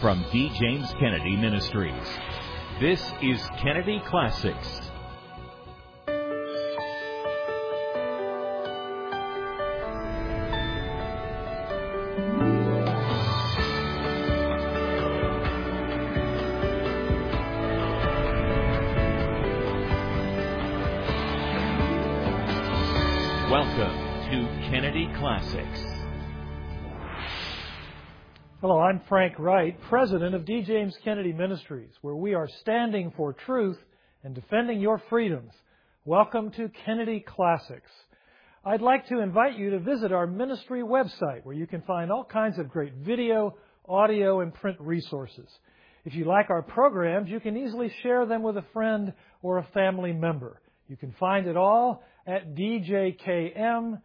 from D. James Kennedy Ministries. This is Kennedy Classics. Welcome to Kennedy Classics. Hello, I'm Frank Wright, president of D. James Kennedy Ministries, where we are standing for truth and defending your freedoms. Welcome to Kennedy Classics. I'd like to invite you to visit our ministry website, where you can find all kinds of great video, audio, and print resources. If you like our programs, you can easily share them with a friend or a family member. You can find it all at djkm.org.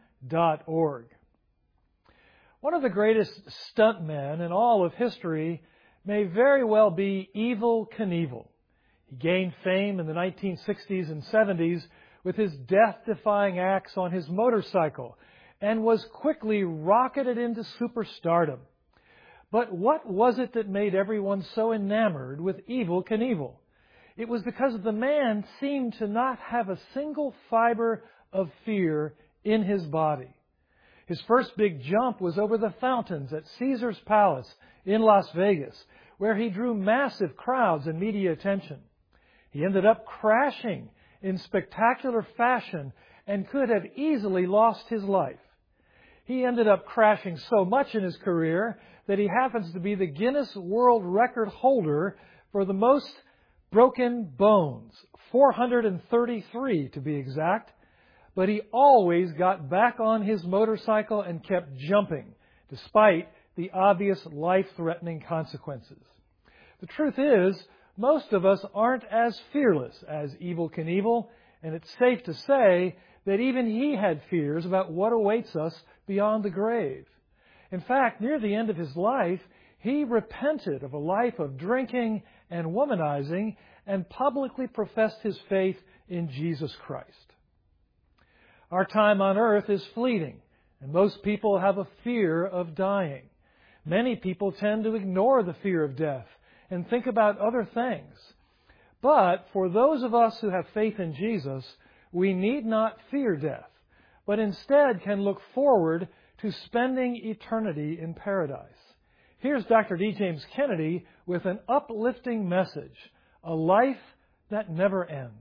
One of the greatest stuntmen in all of history may very well be Evel Knievel. He gained fame in the 1960s and 70s with his death-defying acts on his motorcycle and was quickly rocketed into superstardom. But what was it that made everyone so enamored with Evel Knievel? It was because the man seemed to not have a single fiber of fear in his body. His first big jump was over the fountains at Caesar's Palace in Las Vegas, where he drew massive crowds and media attention. He ended up crashing in spectacular fashion and could have easily lost his life. He ended up crashing so much in his career that he happens to be the Guinness World Record holder for the most broken bones, 433 to be exact. But he always got back on his motorcycle and kept jumping, despite the obvious life-threatening consequences. The truth is, most of us aren't as fearless as Evel Knievel, and it's safe to say that even he had fears about what awaits us beyond the grave. In fact, near the end of his life, he repented of a life of drinking and womanizing and publicly professed his faith in Jesus Christ. Our time on earth is fleeting, and most people have a fear of dying. Many people tend to ignore the fear of death and think about other things. But for those of us who have faith in Jesus, we need not fear death, but instead can look forward to spending eternity in paradise. Here's Dr. D. James Kennedy with an uplifting message, a life that never ends.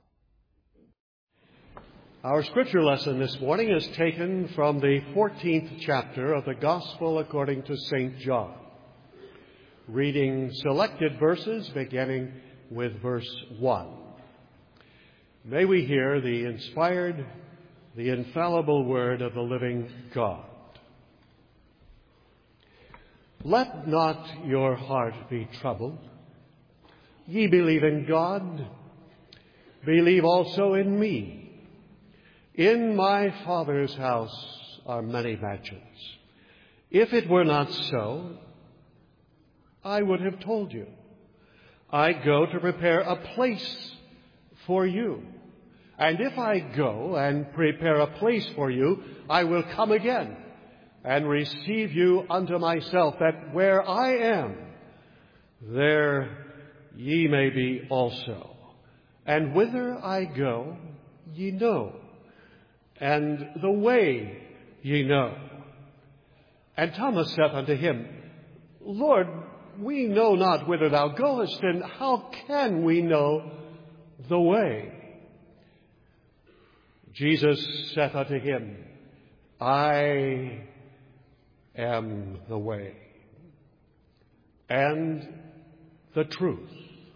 Our scripture lesson this morning is taken from the 14th chapter of the Gospel according to St. John, reading selected verses beginning with verse 1. May we hear the inspired, the infallible word of the living God. Let not your heart be troubled. Ye believe in God, believe also in me. In my Father's house are many mansions. If it were not so, I would have told you. I go to prepare a place for you. And if I go and prepare a place for you, I will come again and receive you unto myself, that where I am, there ye may be also. And whither I go, ye know, and the way ye know. And Thomas saith unto him, Lord, we know not whither thou goest, and how can we know the way? Jesus saith unto him, I am the way, and the truth,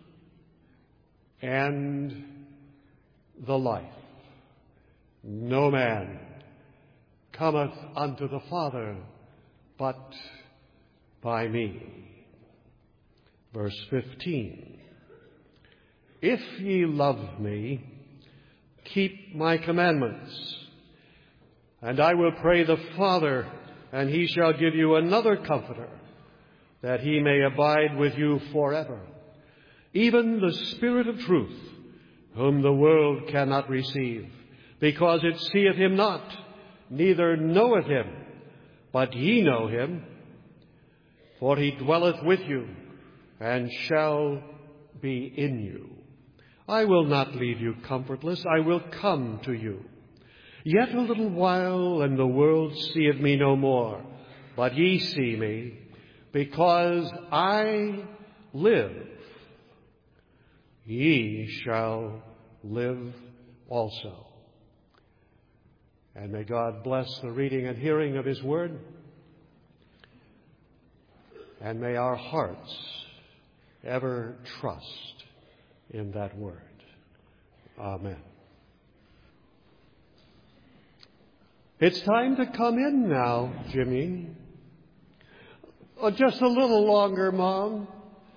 and the life. No man cometh unto the Father but by me. Verse 15. If ye love me, keep my commandments. And I will pray the Father, and he shall give you another Comforter, that he may abide with you forever. Even the Spirit of truth, whom the world cannot receive, because it seeth him not, neither knoweth him. But ye know him, for he dwelleth with you and shall be in you. I will not leave you comfortless. I will come to you. Yet a little while, and the world seeth me no more. But ye see me, because I live. Ye shall live also. And may God bless the reading and hearing of His Word. And may our hearts ever trust in that Word. Amen. It's time to come in now, Jimmy. Oh, just a little longer, Mom.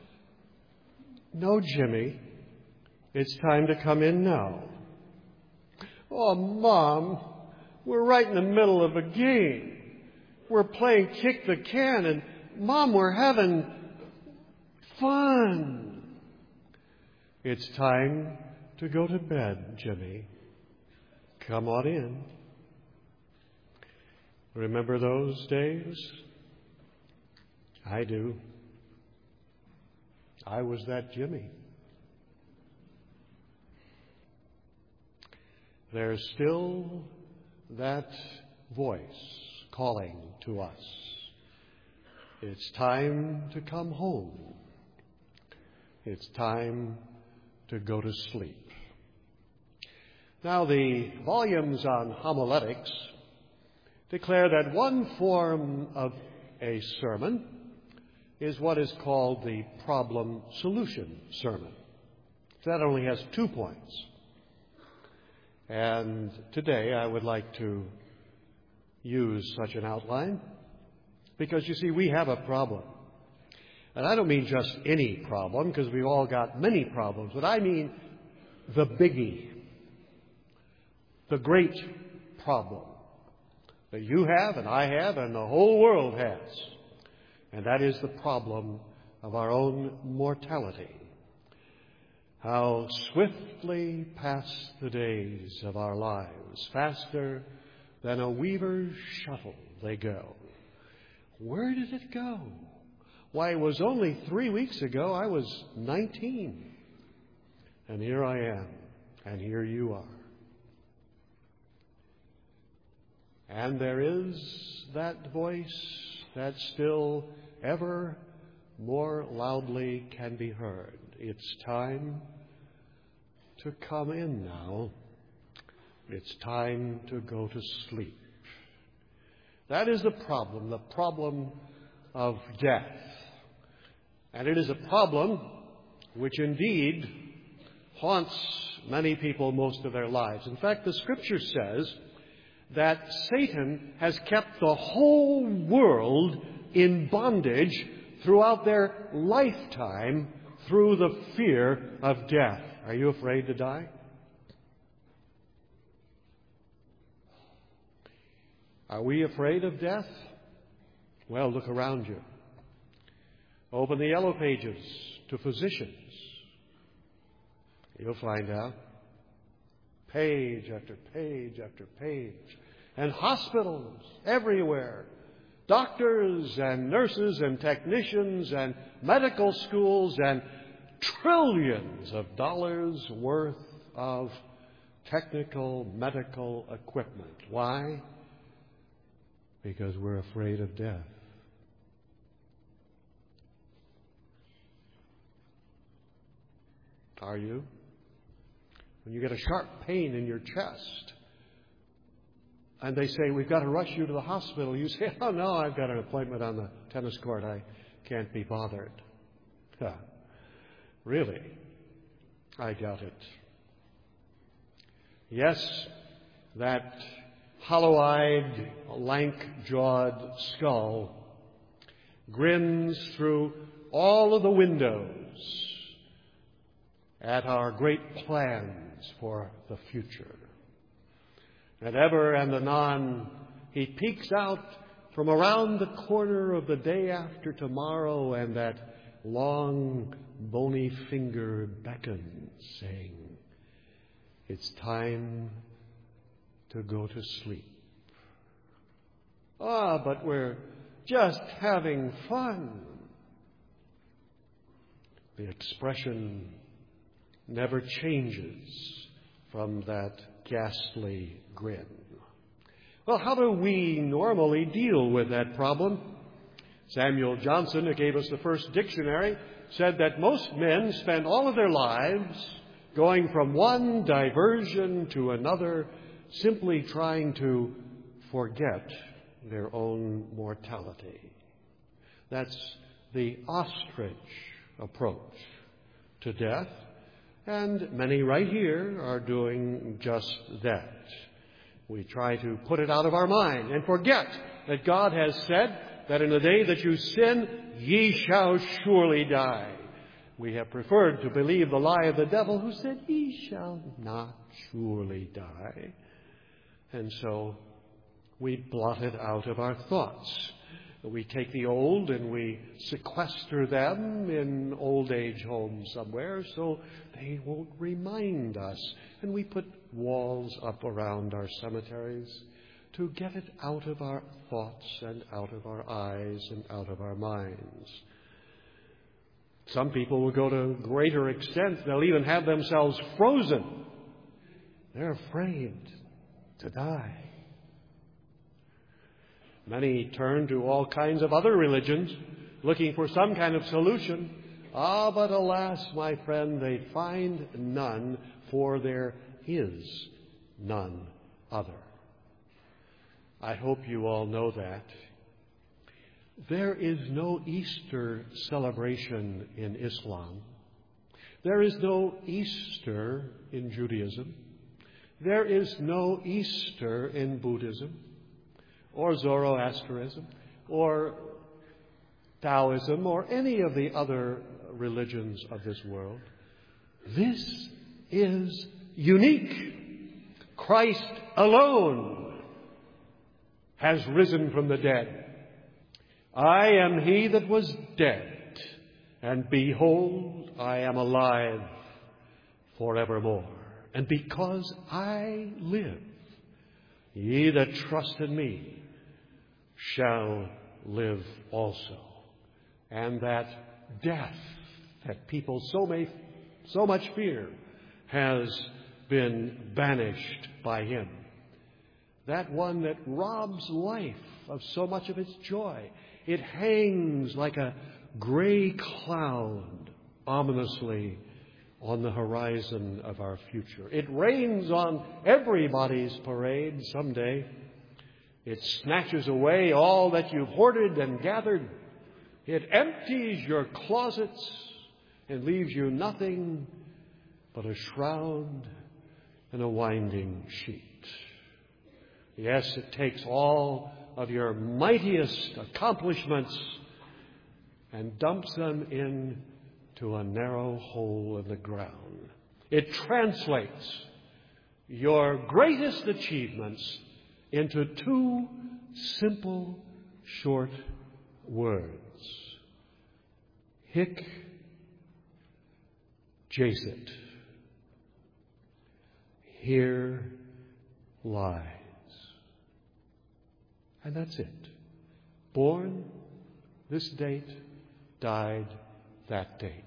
No, Jimmy. It's time to come in now. Oh, Mom, we're right in the middle of a game. We're playing kick the can, and Mom, we're having fun. It's time to go to bed, Jimmy. Come on in. Remember those days? I do. I was that Jimmy. There's still that voice calling to us. It's time to come home. It's time to go to sleep. Now, the volumes on homiletics declare that one form of a sermon is what is called the problem-solution sermon. That only has 2 points. And today I would like to use such an outline because, you see, we have a problem. And I don't mean just any problem, because we've all got many problems, but I mean the biggie, the great problem that you have and I have and the whole world has. And that is the problem of our own mortality. How swiftly pass the days of our lives. Faster than a weaver's shuttle they go. Where did it go? Why, it was only 3 weeks ago I was 19. And here I am, and here you are. And there is that voice that still ever more loudly can be heard. It's time to come in now. It's time to go to sleep. That is the problem of death. And it is a problem which indeed haunts many people most of their lives. In fact, the Scripture says that Satan has kept the whole world in bondage throughout their lifetime through the fear of death. Are you afraid to die? Are we afraid of death? Well, look around you. Open the yellow pages to physicians. You'll find out. Page after page after page. And hospitals everywhere. Doctors and nurses and technicians and medical schools and trillions of dollars worth of technical medical equipment. Why? Because we're afraid of death. Are you? When you get a sharp pain in your chest and they say, we've got to rush you to the hospital, you say, oh no, I've got an appointment on the tennis court. I can't be bothered. Really? I doubt it. Yes, that hollow-eyed, lank-jawed skull grins through all of the windows at our great plans for the future. And ever and anon, he peeks out from around the corner of the day after tomorrow, and that long, bony finger beckons, saying, it's time to go to sleep. But we're just having fun. The expression never changes from that ghastly grin. Well, how do we normally deal with that problem? Samuel Johnson, who gave us the first dictionary, said that most men spend all of their lives going from one diversion to another, simply trying to forget their own mortality. That's the ostrich approach to death, and many right here are doing just that. We try to put it out of our mind and forget that God has said that in the day that you sin, ye shall surely die. We have preferred to believe the lie of the devil who said, ye shall not surely die. And so we blot it out of our thoughts. We take the old and we sequester them in old age homes somewhere so they won't remind us. And we put walls up around our cemeteries to get it out of our thoughts and out of our eyes and out of our minds. Some people will go to greater extent. They'll even have themselves frozen. They're afraid to die. Many turn to all kinds of other religions, looking for some kind of solution. But alas, my friend, they find none, for there is none other. I hope you all know that. There is no Easter celebration in Islam. There is no Easter in Judaism. There is no Easter in Buddhism, or Zoroastrianism, or Taoism, or any of the other religions of this world. This is unique. Christ alone has risen from the dead. I am he that was dead, and behold, I am alive forevermore. And because I live, ye that trust in me shall live also. And that death that people so much fear has been banished by him. That one that robs life of so much of its joy. It hangs like a gray cloud ominously on the horizon of our future. It rains on everybody's parade someday. It snatches away all that you've hoarded and gathered. It empties your closets and leaves you nothing but a shroud and a winding sheet. Yes, it takes all of your mightiest accomplishments and dumps them into a narrow hole in the ground. It translates your greatest achievements into two simple, short words. Hic jacet. Here lies. And that's it. Born this date, died that date.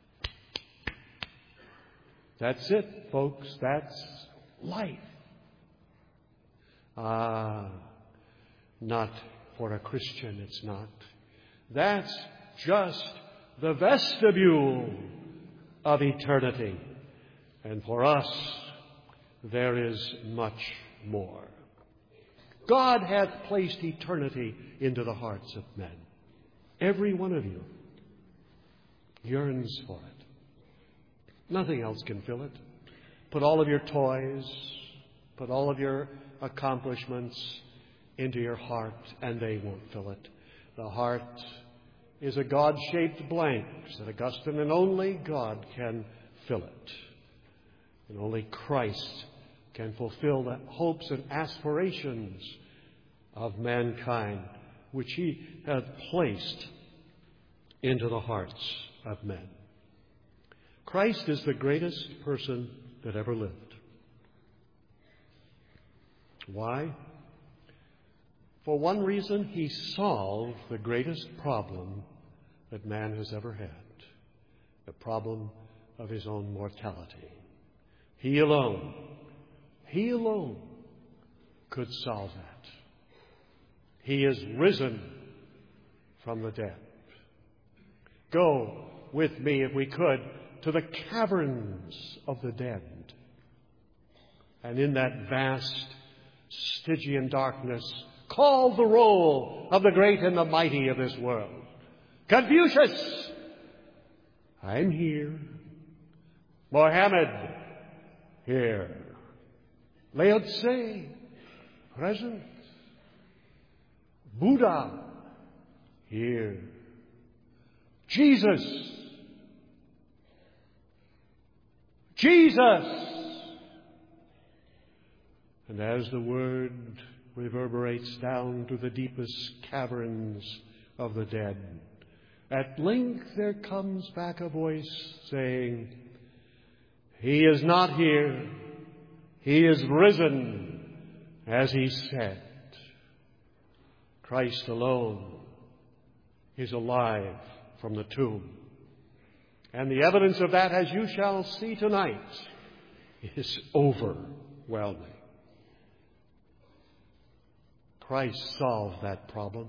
That's it, folks. That's life. Not for a Christian, it's not. That's just the vestibule of eternity. And for us, there is much more. God hath placed eternity into the hearts of men. Every one of you yearns for it. Nothing else can fill it. Put all of your toys, put all of your accomplishments into your heart, and they won't fill it. The heart is a God-shaped blank, said Augustine, and only God can fill it. And only Christ can fulfill the hopes and aspirations of mankind, which he hath placed into the hearts of men. Christ is the greatest person that ever lived. Why? For one reason, he solved the greatest problem that man has ever had. the problem of his own mortality. He alone could solve that. He is risen from the dead. Go with me, if we could, to the caverns of the dead. And in that vast Stygian darkness, call the roll of the great and the mighty of this world. Confucius, I'm here. Mohammed, here. Lao Tse, present. Buddha, here. Jesus. And as the word reverberates down to the deepest caverns of the dead, at length there comes back a voice saying, He is not here. He is risen, as he said. Christ alone is alive from the tomb. And the evidence of that, as you shall see tonight, is overwhelming. Christ solved that problem.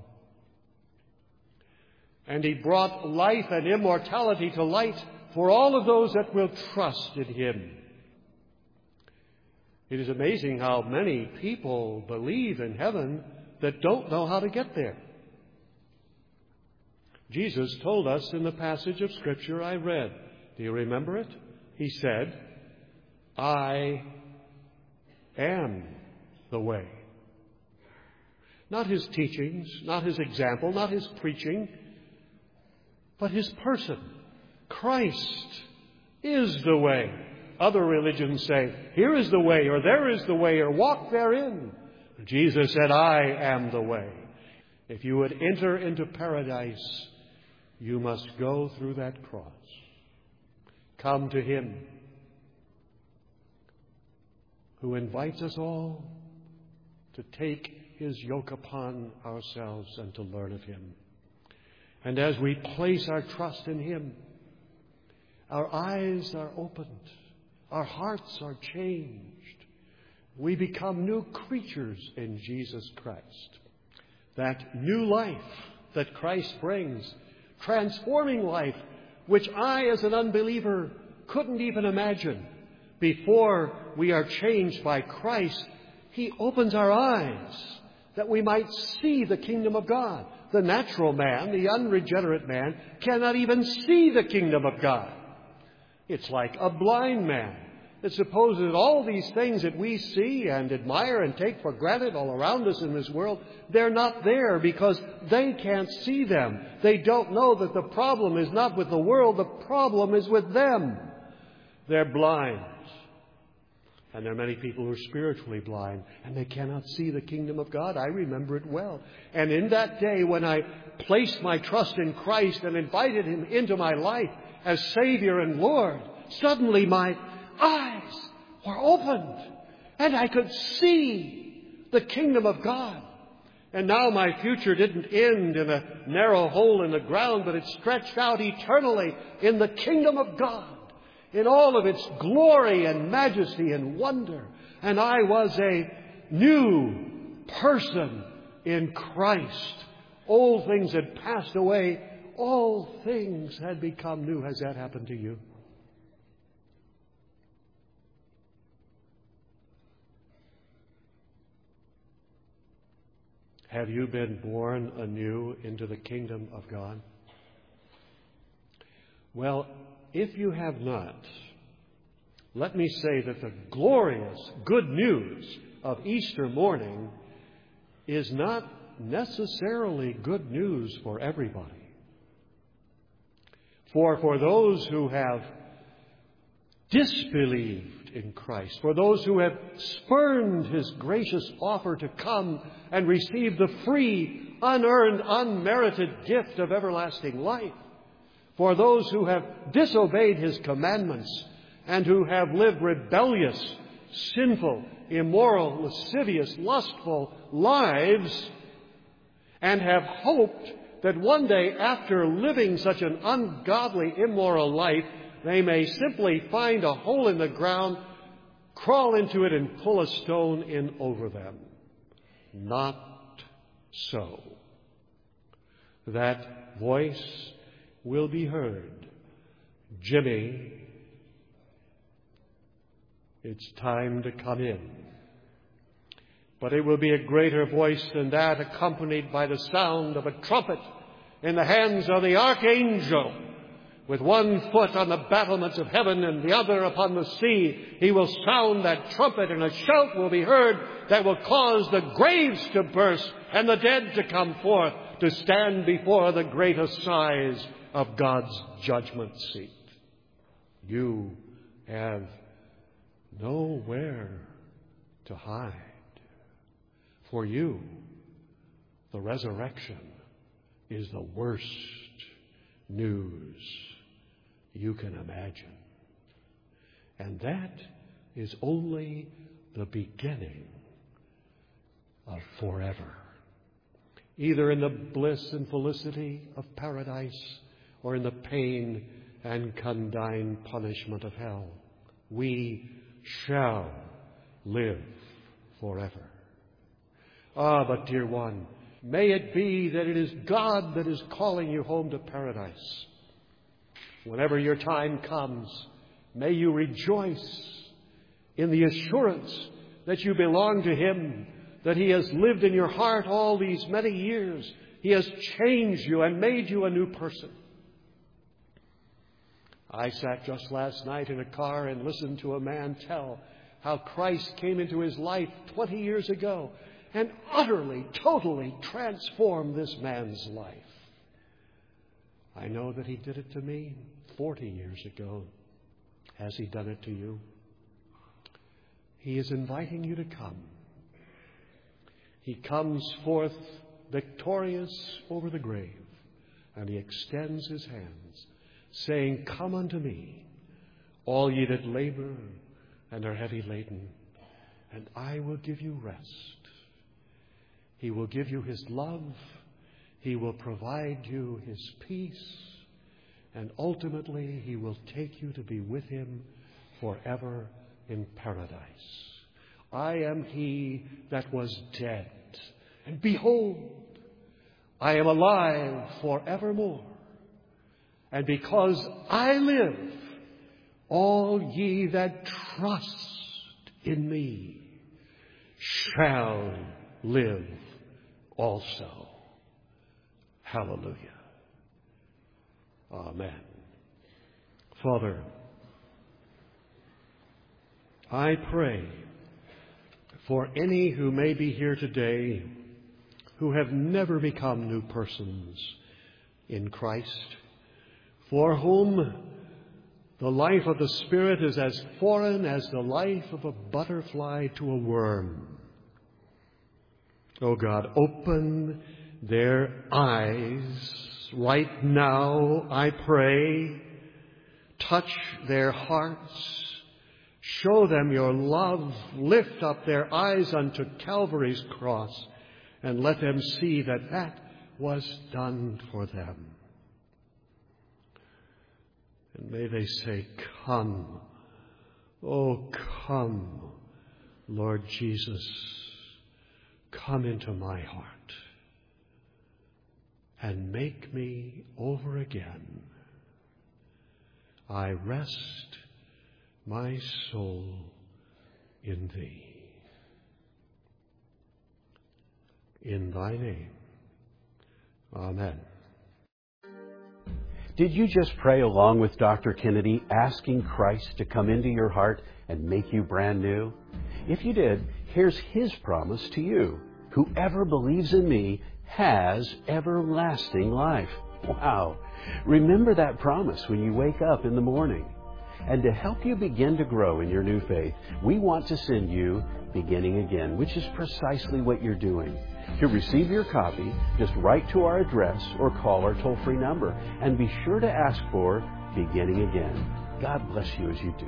And he brought life and immortality to light for all of those that will trust in him. It is amazing how many people believe in heaven that don't know how to get there. Jesus told us in the passage of Scripture I read. Do you remember it? He said, I am the way. Not his teachings, not his example, not his preaching, but his person. Christ is the way. Other religions say, here is the way, or there is the way, or walk therein. Jesus said, I am the way. If you would enter into paradise, you must go through that cross. Come to him who invites us all to take his yoke upon ourselves and to learn of him. And as we place our trust in him, our eyes are opened, our hearts are changed. We become new creatures in Jesus Christ. That new life that Christ brings, transforming life, which I as an unbeliever couldn't even imagine. Before we are changed by Christ, he opens our eyes that we might see the kingdom of God. The natural man, the unregenerate man, cannot even see the kingdom of God. It's like a blind man that supposes that all these things that we see and admire and take for granted all around us in this world, they're not there because they can't see them. They don't know that the problem is not with the world, the problem is with them. They're blind. And there are many people who are spiritually blind, and they cannot see the kingdom of God. I remember it well. And in that day when I placed my trust in Christ and invited him into my life as Savior and Lord, suddenly my eyes were opened, and I could see the kingdom of God. And now my future didn't end in a narrow hole in the ground, but it stretched out eternally in the kingdom of God, in all of its glory and majesty and wonder. And I was a new person in Christ. Old things had passed away. All things had become new. Has that happened to you? Have you been born anew into the kingdom of God? Well, if you have not, let me say that the glorious good news of Easter morning is not necessarily good news for everybody. For those who have disbelieved in Christ, for those who have spurned his gracious offer to come and receive the free, unearned, unmerited gift of everlasting life, for those who have disobeyed his commandments and who have lived rebellious, sinful, immoral, lascivious, lustful lives and have hoped that one day, after living such an ungodly, immoral life, they may simply find a hole in the ground, crawl into it, and pull a stone in over them. Not so. That voice will be heard. Jimmy, it's time to come in. But it will be a greater voice than that, accompanied by the sound of a trumpet in the hands of the archangel. With one foot on the battlements of heaven and the other upon the sea, he will sound that trumpet, and a shout will be heard that will cause the graves to burst and the dead to come forth to stand before the great assize of God's judgment seat. You have nowhere to hide. For you, the resurrection is the worst news you can imagine. And that is only the beginning of forever. Either in the bliss and felicity of paradise or in the pain and condign punishment of hell, we shall live forever. Ah, but dear one, may it be that it is God that is calling you home to paradise. Whenever your time comes, may you rejoice in the assurance that you belong to Him, that He has lived in your heart all these many years. He has changed you and made you a new person. I sat just last night in a car and listened to a man tell how Christ came into his life 20 years ago and utterly, totally transformed this man's life. I know that He did it to me 40 years ago. Has He done it to you? He is inviting you to come. He comes forth victorious over the grave, and He extends His hands, saying, "Come unto me, all ye that labor and are heavy laden, and I will give you rest." He will give you His love. He will provide you His peace. And ultimately, He will take you to be with Him forever in paradise. I am He that was dead, and behold, I am alive forevermore. And because I live, all ye that trust in me shall live also. Hallelujah. Amen. Father, I pray for any who may be here today who have never become new persons in Christ, for whom the life of the Spirit is as foreign as the life of a butterfly to a worm. Oh God, open their eyes right now, I pray. Touch their hearts. Show them your love. Lift up their eyes unto Calvary's cross, and let them see that that was done for them. And may they say, "Come, oh come, Lord Jesus, come into my heart and make me over again. I rest my soul in Thee." In Thy name, amen. Did you just pray along with Dr. Kennedy, asking Christ to come into your heart and make you brand new? If you did, here's His promise to you. Whoever believes in me has everlasting life. Wow. Remember that promise when you wake up in the morning. And to help you begin to grow in your new faith, we want to send you Beginning Again, which is precisely what you're doing. To receive your copy, just write to our address or call our toll-free number, and be sure to ask for Beginning Again. God bless you as you do.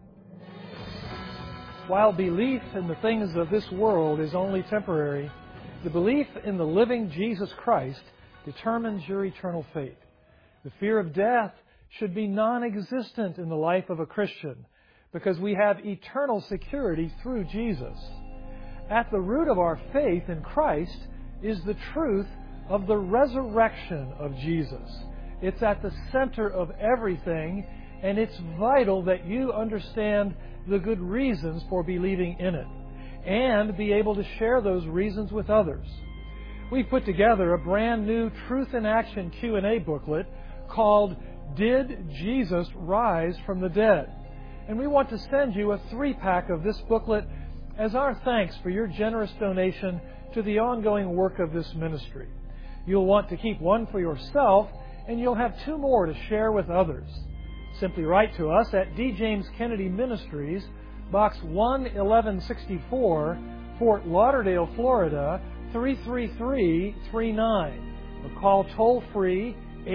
While belief in the things of this world is only temporary, The belief in the living Jesus Christ determines your eternal fate. The fear of death should be non-existent in the life of a Christian because we have eternal security through Jesus. At the root of our faith in Christ is the truth of the resurrection of Jesus. It's at the center of everything, and it's vital that you understand the good reasons for believing in it and be able to share those reasons with others. We've put together a brand new Truth in Action Q&A booklet called Did Jesus Rise from the Dead? And we want to send you a 3-pack of this booklet as our thanks for your generous donation to the ongoing work of this ministry. You'll want to keep one for yourself, and you'll have 2 more to share with others. Simply write to us at D. James Kennedy Ministries, Box 11164, Fort Lauderdale, Florida, 33339. Or call toll-free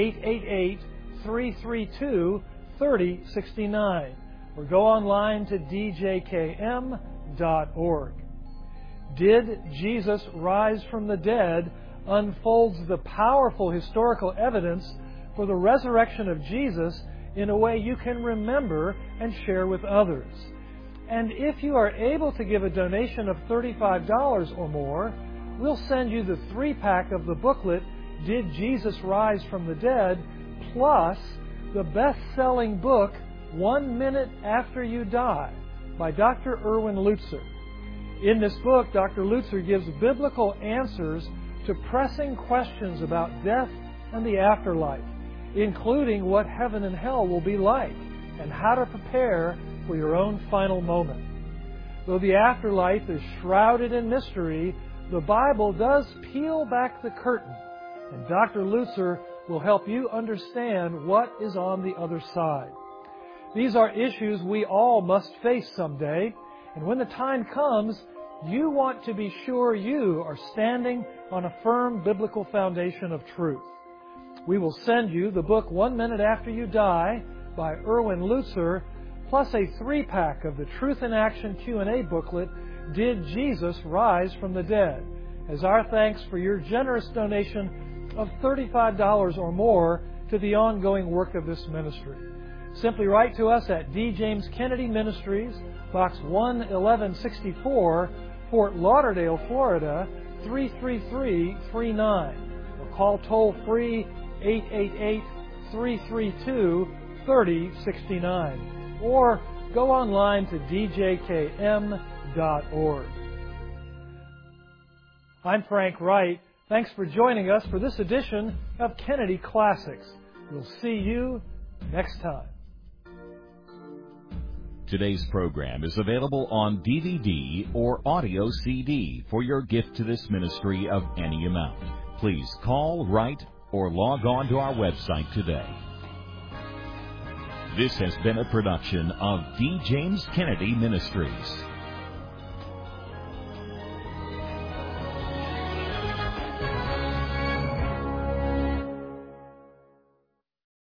888-332-3069. Or go online to djkm.org. Did Jesus Rise from the Dead unfolds the powerful historical evidence for the resurrection of Jesus in a way you can remember and share with others. And if you are able to give a donation of $35 or more, we'll send you the 3-pack of the booklet, Did Jesus Rise from the Dead?, plus the best-selling book, 1 Minute After You Die, by Dr. Erwin Lutzer. In this book, Dr. Lutzer gives biblical answers to pressing questions about death and the afterlife, including what heaven and hell will be like and how to prepare for your own final moment. Though the afterlife is shrouded in mystery, the Bible does peel back the curtain, and Dr. Lutzer will help you understand what is on the other side. These are issues we all must face someday, and when the time comes, you want to be sure you are standing on a firm biblical foundation of truth. We will send you the book 1 Minute After You Die by Erwin Lutzer, plus a 3-pack of the Truth in Action Q&A booklet, Did Jesus Rise from the Dead?, as our thanks for your generous donation of $35 or more to the ongoing work of this ministry. Simply write to us at D. James Kennedy Ministries, Box 11164, Fort Lauderdale, Florida, 33339. Or call toll-free 888-332-3069. Or go online to djkm.org. I'm Frank Wright. Thanks for joining us for this edition of Kennedy Classics. We'll see you next time. Today's program is available on DVD or audio CD for your gift to this ministry of any amount. Please call, write, or log on to our website today. This has been a production of D. James Kennedy Ministries.